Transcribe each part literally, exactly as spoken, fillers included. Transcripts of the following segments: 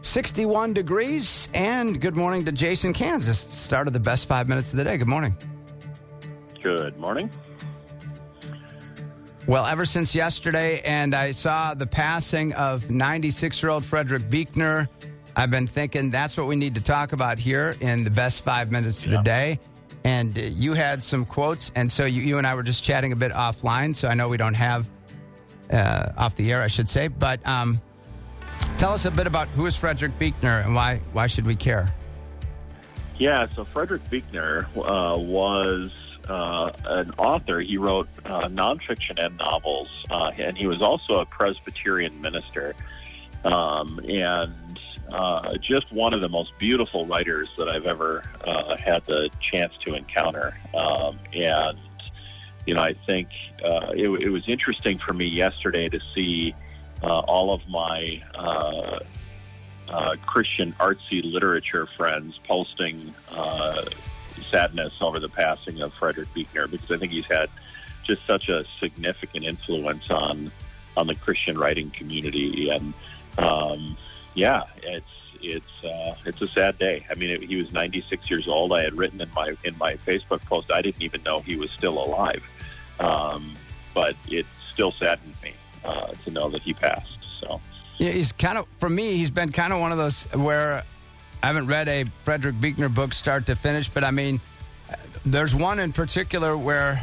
sixty-one degrees, and good morning to Jason, Kansas. Start of the best five minutes of the day. Good morning. Good morning. Well, ever since yesterday, and I saw the passing of ninety-six-year-old Frederick Buechner, I've been thinking that's what we need to talk about here in the best five minutes of yeah. the day. And uh, you had some quotes, and so you, you and I were just chatting a bit offline, so I know we don't have, uh, off the air, I should say, but um, tell us a bit about who is Frederick Buechner and why why should we care? Yeah, so Frederick Buechner uh, was uh, an author. He wrote uh, nonfiction and novels, uh, and he was also a Presbyterian minister, um, and uh, just one of the most beautiful writers that I've ever uh, had the chance to encounter. Um, and, you know, I think uh, it, it was interesting for me yesterday to see uh, all of my uh, uh, Christian artsy literature friends posting uh, sadness over the passing of Frederick Buechner, because I think he's had just such a significant influence on on the Christian writing community. And um, yeah, it's it's uh, it's a sad day. I mean, it, he was ninety-six years old. I had written in my in my Facebook post, I didn't even know he was still alive, um, but it still saddened me uh, to know that he passed. So yeah, he's kind of, for me, he's been kind of one of those where I haven't read a Frederick Buechner book start to finish, but I mean, there's one in particular where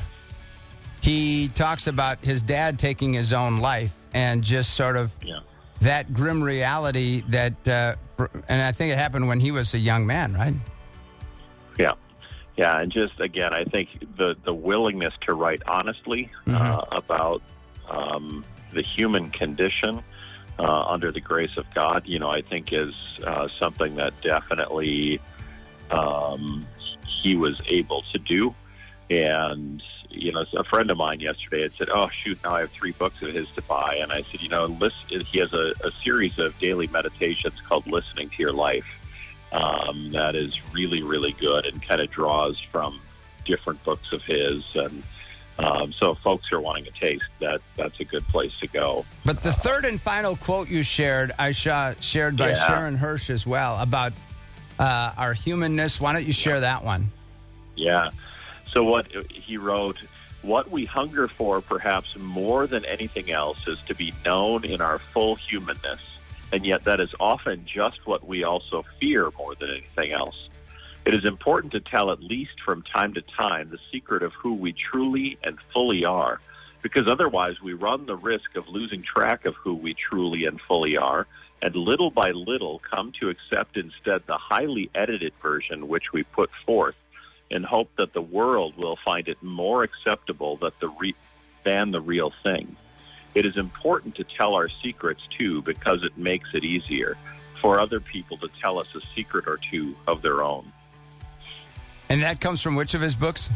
he talks about his dad taking his own life and just sort of yeah. that grim reality that, uh, and I think it happened when he was a young man, right? Yeah. Yeah, and just, again, I think the, the willingness to write honestly mm-hmm. uh, about um, the human condition uh, under the grace of God, you know, I think is uh, something that definitely um, he was able to do. And, you know, a friend of mine yesterday had said, oh, shoot, now I have three books of his to buy. And I said, you know, list, he has a, a series of daily meditations called Listening to Your Life um, that is really, really good and kind of draws from different books of his. And um, so if folks are wanting a taste, that that's a good place to go. But the third and final quote you shared, I saw shared by yeah. Sharon Hirsch as well, about uh, our humanness. Why don't you share yeah. that one? Yeah. So what he wrote, what we hunger for perhaps more than anything else is to be known in our full humanness, and yet that is often just what we also fear more than anything else. It is important to tell at least from time to time the secret of who we truly and fully are, because otherwise we run the risk of losing track of who we truly and fully are, and little by little come to accept instead the highly edited version which we put forth, and hope that the world will find it more acceptable that the re- than the real thing. It is important to tell our secrets, too, because it makes it easier for other people to tell us a secret or two of their own. And that comes from which of his books?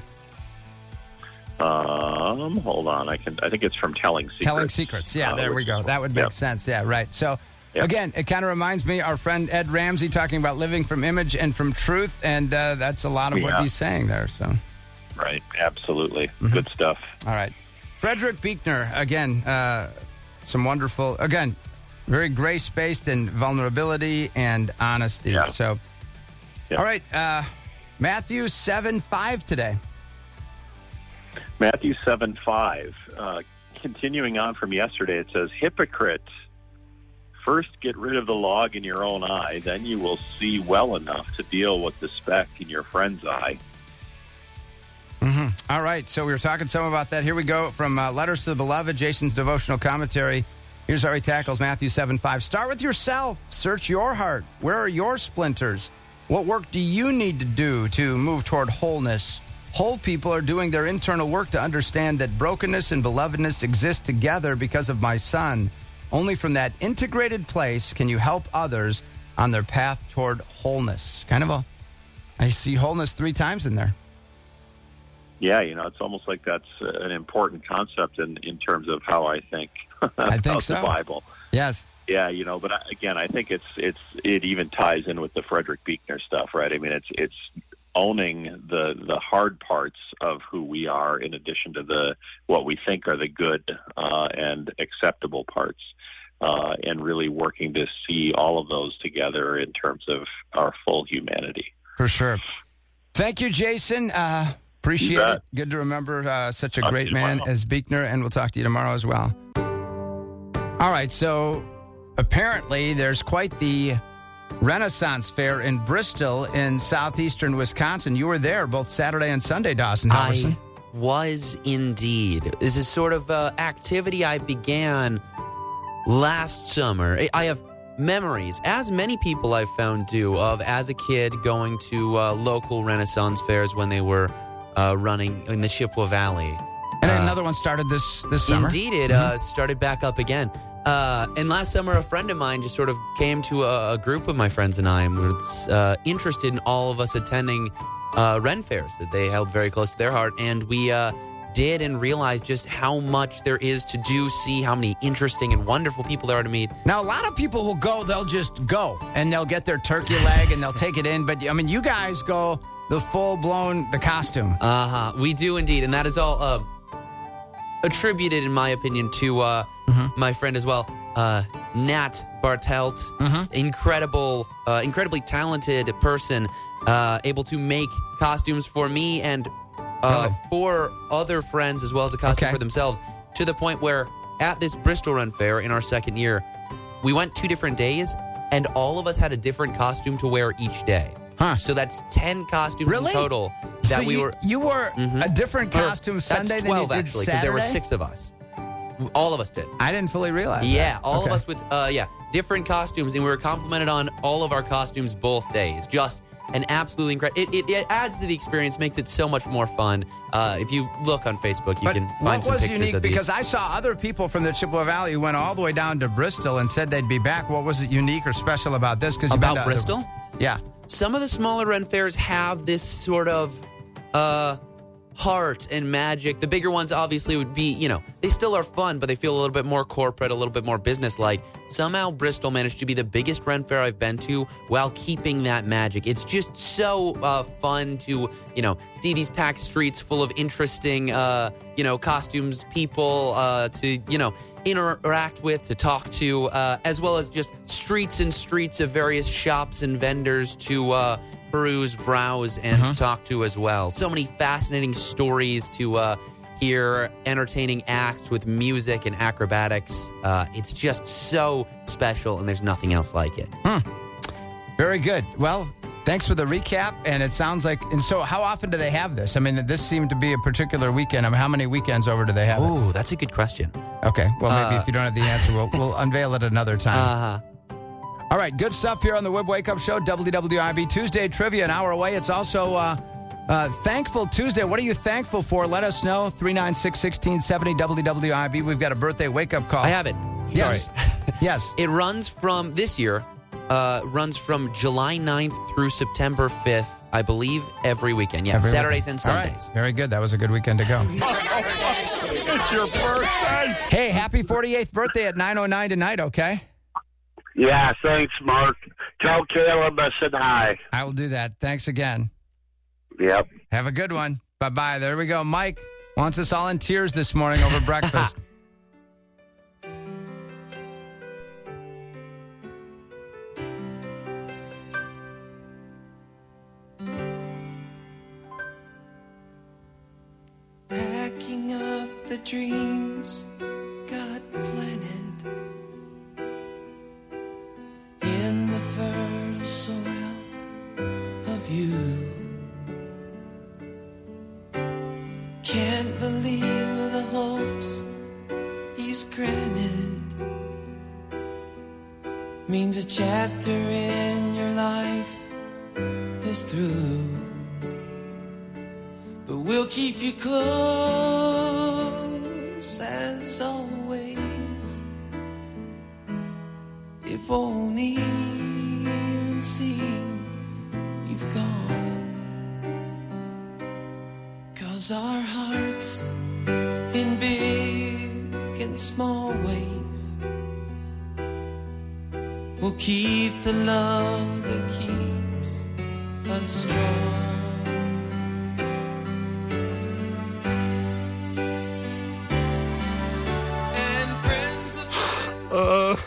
Um, hold on. I can. I think it's from Telling Secrets. Telling Secrets. Yeah, uh, there we go. That would make yep. sense. Yeah, right. So, Yep. again, it kind of reminds me our friend Ed Ramsey talking about living from image and from truth, and uh, that's a lot of what yeah. he's saying there. So, right, absolutely, mm-hmm. good stuff. All right, Frederick Buechner, again, uh, some wonderful, again, very grace-based in vulnerability and honesty. Yeah. So, yeah. all right, uh, Matthew seven five today. Matthew seven five. Uh, continuing on from yesterday, it says, "Hypocrite. First, get rid of the log in your own eye, then you will see well enough to deal with the speck in your friend's eye." Mm-hmm. All right, so we were talking some about that. Here we go from uh, Letters to the Beloved, Jason's devotional commentary. Here's how he tackles Matthew seven five. Start with yourself. Search your heart. Where are your splinters? What work do you need to do to move toward wholeness? Whole people are doing their internal work to understand that brokenness and belovedness exist together because of my Son. Only from that integrated place can you help others on their path toward wholeness. Kind of a, I see wholeness three times in there. Yeah, you know, it's almost like that's an important concept in, in terms of how I think I think about so. the Bible. Yes. Yeah, you know, but I, again, I think it's it's it even ties in with the Frederick Buechner stuff, right? I mean, it's it's owning the the hard parts of who we are, in addition to the what we think are the good uh, and acceptable parts. uh, and really working to see all of those together in terms of our full humanity. For sure. Thank you, Jason. Uh, appreciate it. Good to remember uh, such a Talk great man tomorrow. as Buechner, and we'll talk to you tomorrow as well. All right, so apparently there's quite the Renaissance Fair in Bristol in southeastern Wisconsin. You were there both Saturday and Sunday, Dawson Halverson. I was indeed. This is sort of uh, activity I began last summer. I- I have memories, as many people I've found do, of as a kid going to uh, local Renaissance fairs when they were uh, running in the Chippewa Valley. And Uh, another one started this, this summer. Indeed, it uh, started back up again. Uh, and last summer, a friend of mine just sort of came to a, a group of my friends and I and was uh, interested in all of us attending uh, Ren fairs that they held very close to their heart. And we uh, did and realized just how much there is to do, see how many interesting and wonderful people there are to meet. Now, a lot of people who go, they'll just go, and they'll get their turkey leg, and they'll take it in. But, I mean, you guys go the full-blown, the costume. Uh-huh. We do indeed. And that is all uh, attributed, in my opinion, to uh, Mm-hmm. my friend as well, uh, Nat Bartelt. Mm-hmm. Incredible, uh, incredibly talented person, uh, able to make costumes for me and uh, Really? for other friends as well as a costume Okay. for themselves, to the point where at this Bristol Run Fair in our second year, we went two different days, and all of us had a different costume to wear each day. Huh. So that's ten costumes Really? in total that so we you, were... you wore Mhm. a different Or, costume Sunday that's than you twelve, did actually, Saturday? because there were six of us. All of us did. I didn't fully realize Yeah, that. all Okay. of us with, uh, yeah, different costumes, and we were complimented on all of our costumes both days. Just an absolutely incredible... It, it, it adds to the experience, makes it so much more fun. Uh, if you look on Facebook, you But can find what some was pictures unique, of these. because I saw other people from the Chippewa Valley who went all the way down to Bristol and said they'd be back. What was it unique or special about this? Because About Bristol? Yeah. Some of the smaller Ren fairs have this sort of uh, heart and magic. The bigger ones obviously would be, you know, they still are fun, but they feel a little bit more corporate, a little bit more business-like. Somehow Bristol managed to be the biggest Ren fair I've been to while keeping that magic. It's just so uh, fun to, you know, see these packed streets full of interesting, uh, you know, costumes, people uh, to, you know, interact with, to talk to, uh, as well as just streets and streets of various shops and vendors to uh, peruse, browse, and to talk to as well. So many fascinating stories to uh, hear, entertaining acts with music and acrobatics. Uh, it's just so special, and there's nothing else like it. Very good. Well, thanks for the recap. And it sounds like, and so how often do they have this? I mean, this seemed to be a particular weekend. I mean, how many weekends over do they have it? Oh, that's a good question. Okay. Well, maybe Uh, if you don't have the answer, we'll, we'll unveil it another time. Uh-huh. All right, good stuff here on the Wib Wake Up Show, W W I B Tuesday Trivia, an hour away. It's also uh, uh, Thankful Tuesday. What are you thankful for? Let us know, three nine six, one six seven zero W W I B. We've got a birthday wake-up call. I have it. Yes. Sorry. Yes. It runs from, this year, uh, runs from July ninth through September fifth, I believe, every weekend. Yeah, Every Saturdays weekend. and All Sundays. right. Very good. That was a good weekend to go. It's your birthday. Hey, happy forty-eighth birthday at nine oh nine tonight, okay? Yeah, thanks, Mark. Tell Caleb I said hi. I will do that. Thanks again. Yep. Have a good one. Bye-bye. There we go. Mike wants us all in tears this morning over breakfast. Packing up the dreams God planted in the fertile soil of you. Can't believe the hopes He's granted. Means a chapter in your life is through. But we'll keep you close as always. It won't even seem you've gone. 'Cause our hearts in big and small ways will keep the love that keeps us strong.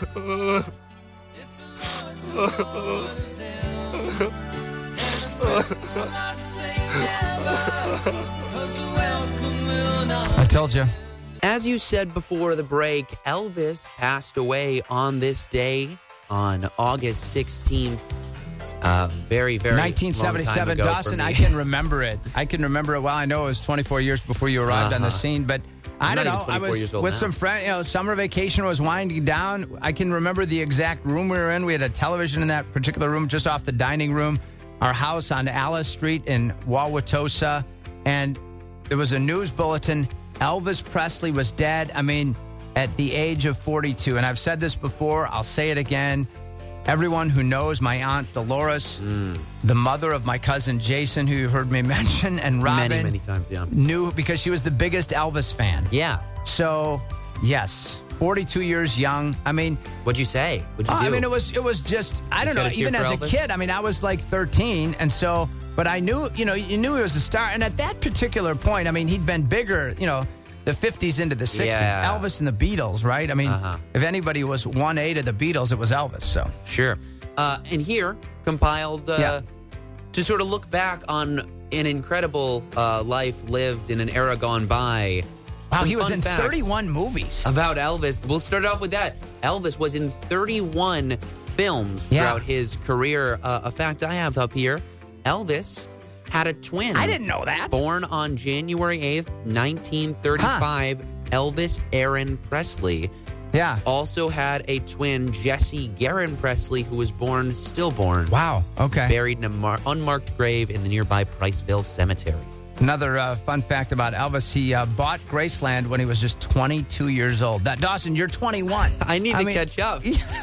I told you. As you said before the break, Elvis passed away on this day on August sixteenth. Uh, very, very nineteen seventy-seven, long time ago Dawson, for me. I can remember it. I can remember it well. I know it was twenty-four years before you arrived Uh-huh. on the scene, but I I'm don't not know. even I twenty-four was years old with now. some friends. You know, summer vacation was winding down. I can remember the exact room we were in. We had a television in that particular room, just off the dining room. Our house on Alice Street in Wauwatosa, and there was a news bulletin. Elvis Presley was dead. I mean, at the age of forty-two. And I've said this before. I'll say it again. Everyone who knows my Aunt Dolores, Mm. the mother of my cousin Jason, who you heard me mention, and Robin, Many, many times, yeah. knew because she was the biggest Elvis fan. Yeah. So, yes, forty-two years young. I mean, What'd you say? What'd you oh, do? I mean, it was it was just I don't shed know. a tear Even for as a Elvis? kid, I mean, I was like thirteen, and so, but I knew, you know, you knew he was a star. And at that particular point, I mean, he'd been bigger, you know, the fifties into the sixties. Yeah. Elvis and the Beatles, right? I mean, Uh-huh. if anybody was one A to the Beatles, it was Elvis. So. Sure. Uh, and here, compiled uh, Yeah. to sort of look back on an incredible uh, life lived in an era gone by. Wow, Some he was fun in facts thirty-one movies. About Elvis. We'll start off with that. Elvis was in thirty-one films Yeah. throughout his career. Uh, a fact I have up here, Elvis had a twin. I didn't know that. Born on January eighth, nineteen thirty-five, Elvis Aaron Presley. Yeah. Also had a twin, Jesse Guerin Presley, who was born, stillborn, Wow. Okay. buried in an mar- unmarked grave in the nearby Priceville Cemetery. Another uh, fun fact about Elvis, he uh, bought Graceland when he was just twenty-two years old. That, Dawson, you're twenty-one. I need to mean, catch up.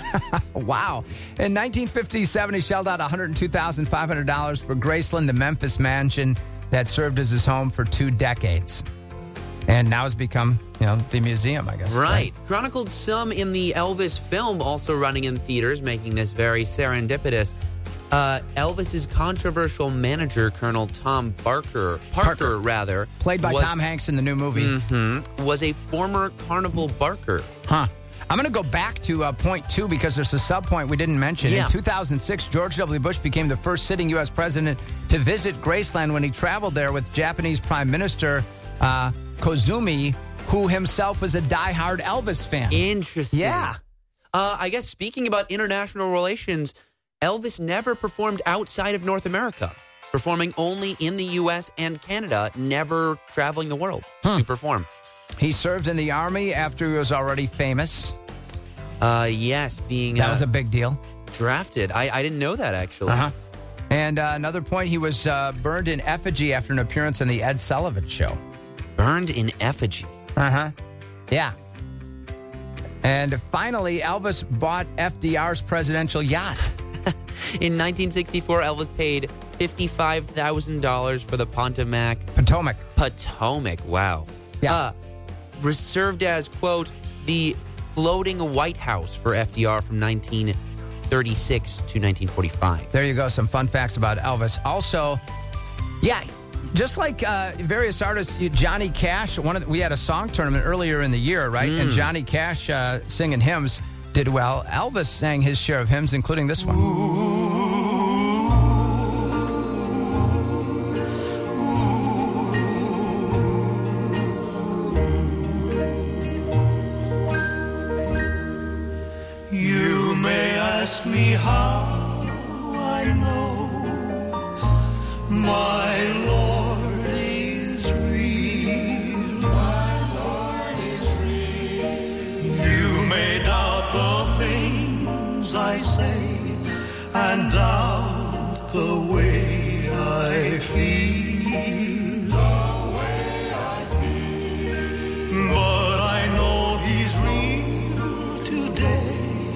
Wow. In nineteen fifty-seven, he shelled out one hundred two thousand five hundred dollars for Graceland, the Memphis mansion that served as his home for two decades. And now has become, you know, the museum, I guess. Right. Chronicled some in the Elvis film, also running in theaters, making this very serendipitous. Uh, Elvis's controversial manager, Colonel Tom Barker, Parker, Parker. rather, Played by was, Tom Hanks in the new movie. Mhm, was a former Carnival Barker. Huh. I'm going to go back to uh, point two because there's a sub-point we didn't mention. Yeah. In two thousand six, George W. Bush became the first sitting U S president to visit Graceland when he traveled there with Japanese Prime Minister uh, Kozumi, who himself was a diehard Elvis fan. Interesting. Yeah. Uh, I guess speaking about international relations, Elvis never performed outside of North America, performing only in the U S and Canada, never traveling the world to perform. He served in the Army after he was already famous. Uh, yes, being That uh, was a big deal. drafted. I, I didn't know that, actually. Uh-huh. And uh, another point, he was uh, burned in effigy after an appearance on the Ed Sullivan Show. Burned in effigy. Uh-huh. Yeah. And finally, Elvis bought F D R's presidential yacht. In nineteen sixty-four, Elvis paid fifty-five thousand dollars for the Pontomac Potomac. Potomac. Wow. Yeah. Uh, served as, quote, the floating White House for F D R from nineteen thirty-six to nineteen forty-five. There you go. Some fun facts about Elvis. Also, yeah, just like uh, various artists, you- Johnny Cash, one of the, we had a song tournament earlier in the year, right? And Johnny Cash uh, singing hymns did well. Elvis sang his share of hymns, including this one. You may ask me how I know my Lord is real. My Lord is real. You may doubt the things I say and doubt the way I feel. The way I feel. But I know He's real today.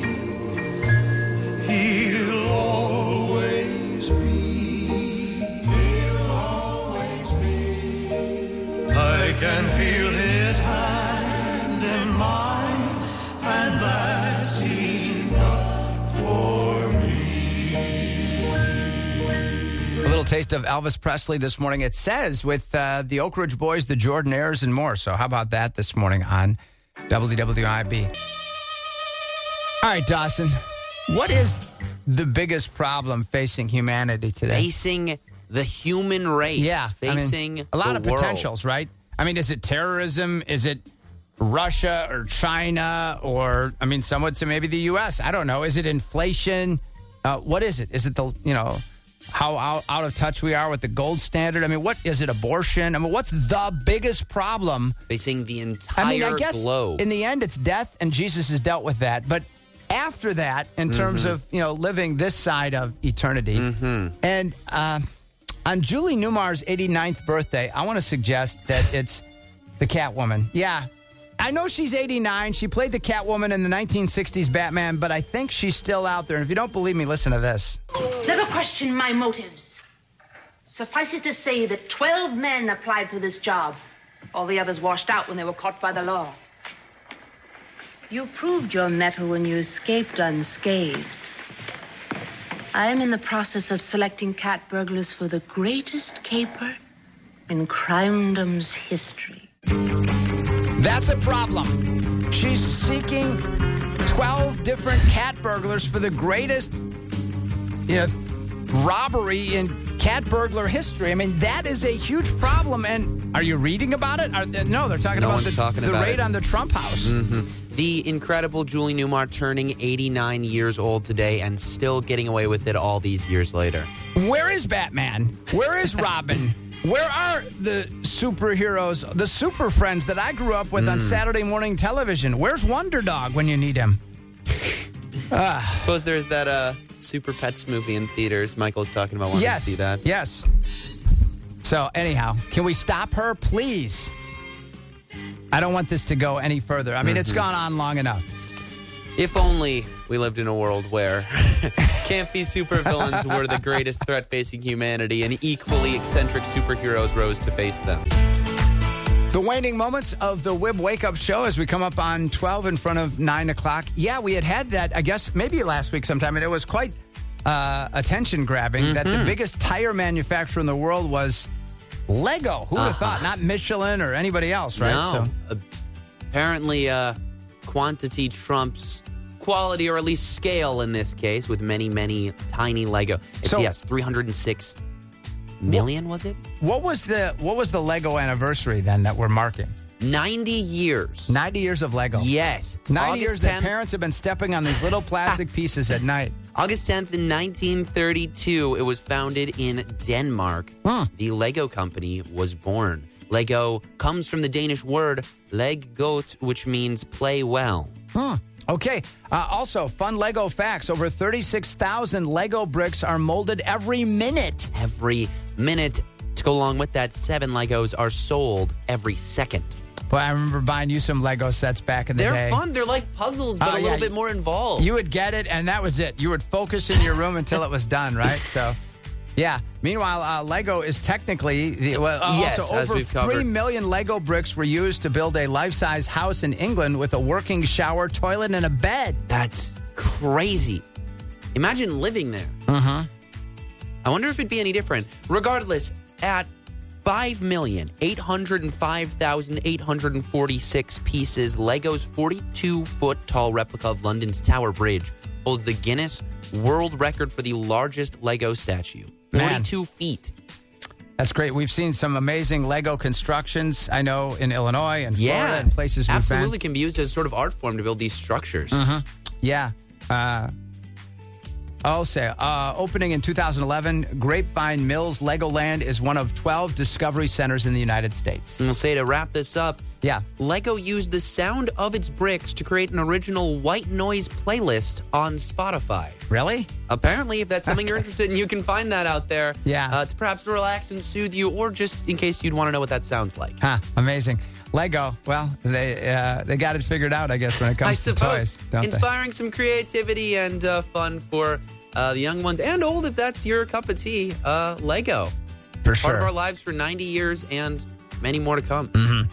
He'll always be. He'll always be. I can feel His hand in mine, and that's enough for me. A little taste of Elvis Presley this morning. It says with uh, the Oak Ridge Boys, the Jordanaires, and more. So how about that this morning on W W I B? All right, Dawson, what is the biggest problem facing humanity today? Facing the human race. Yeah, Facing I mean, a lot the of world. potentials, right? I mean, is it terrorism? Is it Russia or China? Or, I mean, some would say maybe the U S. I don't know. Is it inflation? Uh, what is it? Is it the, you know, how out, out of touch we are with the gold standard? I mean, what is it? Abortion? I mean, what's the biggest problem? Facing the entire I mean, I guess globe. in the end, it's death, and Jesus has dealt with that. But after that, in terms Mm-hmm. of, you know, living this side of eternity, Mm-hmm. and uh, on Julie Newmar's eighty-ninth birthday, I want to suggest that it's the Catwoman. Yeah, I know she's eighty-nine. She played the Catwoman in the nineteen sixties Batman, but I think she's still out there. And if you don't believe me, listen to this. Never question my motives. Suffice it to say that twelve men applied for this job. All the others washed out when they were caught by the law. You proved your mettle when you escaped unscathed. I am in the process of selecting cat burglars for the greatest caper in crimedom's history. That's a problem. She's seeking twelve different cat burglars for the greatest, you know, robbery in cat burglar history. I mean, that is a huge problem. And are you reading about it? Are, no, they're talking No about one's the, talking the about raid it. on the Trump house. Mm-hmm. The incredible Julie Newmar turning eighty-nine years old today and still getting away with it all these years later. Where is Batman? Where is Robin? Where are the superheroes, the super friends that I grew up with Mm. on Saturday morning television? Where's Wonder Dog when you need him? Ah. Suppose there's that uh, Super Pets movie in theaters. Michael's talking about wanting Yes. to see that. Yes. So, anyhow, can we stop her, please? I don't want this to go any further. I mean, it's gone on long enough. If only we lived in a world where campy supervillains were the greatest threat facing humanity and equally eccentric superheroes rose to face them. The waning moments of the W I B Wake Up Show as we come up on twelve in front of nine o'clock. Yeah, we had had that, I guess, maybe last week sometime, and it was quite uh, attention-grabbing that the biggest tire manufacturer in the world was Lego. Who would have Uh-huh. thought? Not Michelin or anybody else, right? No. Uh, apparently, uh, quantity trumps quality, or at least scale in this case, with many, many tiny Lego. It's, So- yes, three hundred six million, was it? What was the what was the Lego anniversary then that we're marking? ninety years. ninety years of Lego. Yes. ninety August years that tenth, parents have been stepping on these little plastic pieces at night. August tenth in nineteen thirty-two, it was founded in Denmark. Hmm. The Lego company was born. Lego comes from the Danish word leg godt, which means play well. Hmm. Okay. Uh, also, fun Lego facts. Over thirty-six thousand Lego bricks are molded every minute. Every minute. To go along with that, seven Legos are sold every second. Boy, I remember buying you some Lego sets back in the They're day. fun. They're like puzzles, but Oh, a yeah. little bit more involved. You would get it, and that was it. You would focus in your room until it was done, right? So, yeah. Meanwhile, uh, Lego is technically the well, uh, Yes, also as over we've covered. three million Lego bricks were used to build a life-size house in England with a working shower, toilet, and a bed. That's crazy. Imagine living there. Uh-huh. I wonder if it'd be any different. Regardless, at five million eight hundred five thousand eight hundred forty-six pieces, Lego's forty-two foot tall replica of London's Tower Bridge holds the Guinness World Record for the largest Lego statue. Man. forty-two feet. That's great. We've seen some amazing Lego constructions, I know, in Illinois and Florida Yeah. and places we've been. Absolutely can be used as sort of art form to build these structures. Yeah. Uh, I'll say, uh, opening in two thousand eleven, Grapevine Mills Legoland is one of twelve discovery centers in the United States. And we'll say to wrap this up, Yeah. Lego used the sound of its bricks to create an original white noise playlist on Spotify. Really? Apparently, if that's something you're interested in, you can find that out there. Yeah. Uh, to perhaps relax and soothe you, or just in case you'd want to know what that sounds like. Huh. Amazing. Lego, well, they uh, they got it figured out, I guess, when it comes I to suppose. toys, don't Inspiring some creativity and uh, fun for uh, the young ones and old, if that's your cup of tea. Uh, Lego. they? For sure. Part of our lives for ninety years and many more to come. Mhm.